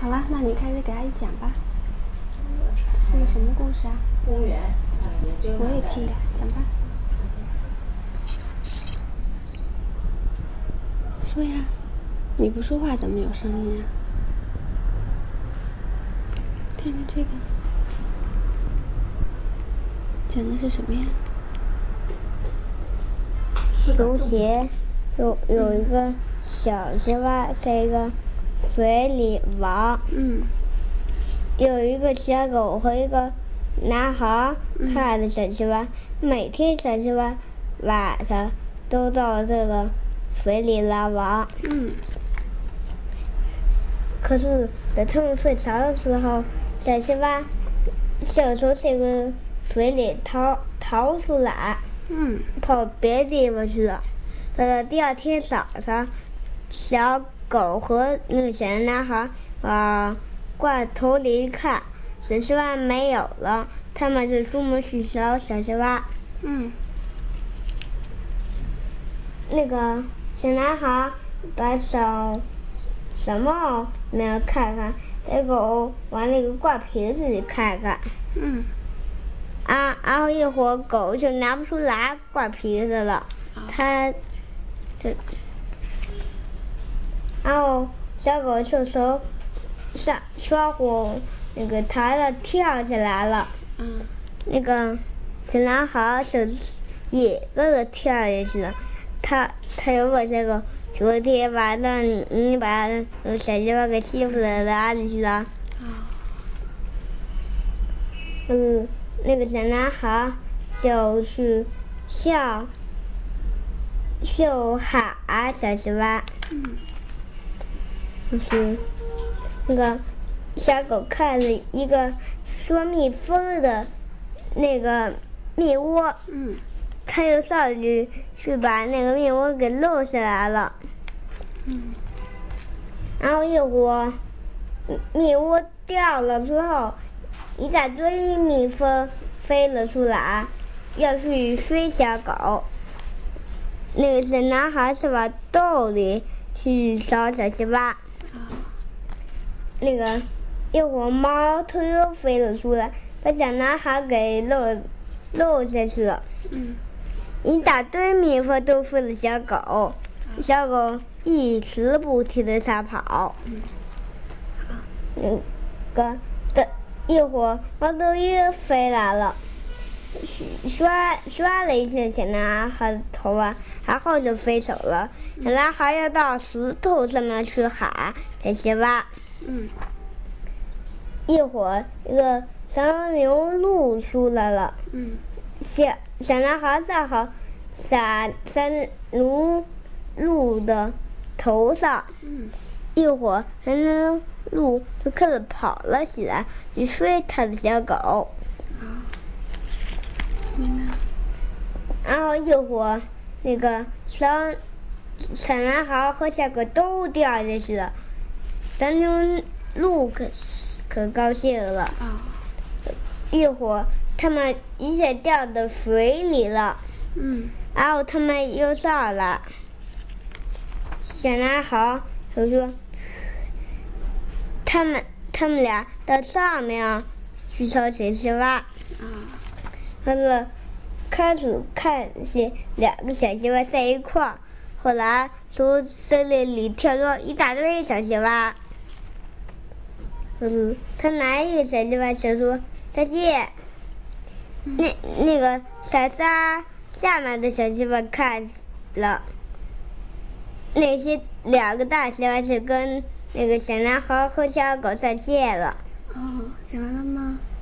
好了，那你开始给阿姨讲吧。是个什么故事啊？ 公园， 我也听着，讲吧。说呀，你不说话怎么有声音啊？看看这个，讲的是什么呀？ 有写有一个小青蛙在一个水里玩。有一个小狗和一个男孩看着小青蛙，每天小青蛙晚上都到这个水里来玩。可是等他们睡着的时候，小青蛙想从这个水里逃出来，跑别的地方去了。到了第二天早上，小狗和那个小男孩挂头里一看，小青蛙没有了，他们就出门去找小青蛙。那个小男孩把小帽没有看看，小狗往那个挂瓶子里看看。然后一会儿狗就拿不出来挂瓶子了，然后小狗就从窗户那个台上跳下来了。那个小男孩也跟着跳下去了。他又问这个昨天晚上你把小青蛙给欺负在哪里去了？那个小男孩就去笑喊小青蛙。那个小狗看着一个捉蜜蜂的那个蜜窝，它又上去把那个蜜窝给漏下来了。然后一会儿蜜窝掉了之后，一大堆蜜蜂飞了出来，要去追小狗。那个小男孩是往洞里去找小青蛙。那个一会儿猫头鹰飞了出来，把小男孩给漏下去了。一大堆蜜蜂都飞了小狗，小狗一直不停地撒跑。一会儿猫头鹰飞来了，刷了一下小男孩的头发，然后就飞走了。小男孩要到石头上面去喊小青蛙。一会儿一个长颈鹿出来了。小男孩正好撒长颈鹿的头上。一会儿长颈鹿就开始跑了起来，去追他的小狗。然后一会儿那个小男孩和小狗都掉下去了，长颈鹿可高兴了。一会儿他们一下掉到水里了。然后他们又上来，小男孩就说他们俩到上面去找小青蛙。开始看见两个小青蛙在一块儿，后来从森林里跳出一大堆小青蛙。他拿一个小青蛙想说再见。那个小沙下面的小青蛙看了，那些两个大青蛙是跟那个小男孩和小狗再见了。 讲完了吗？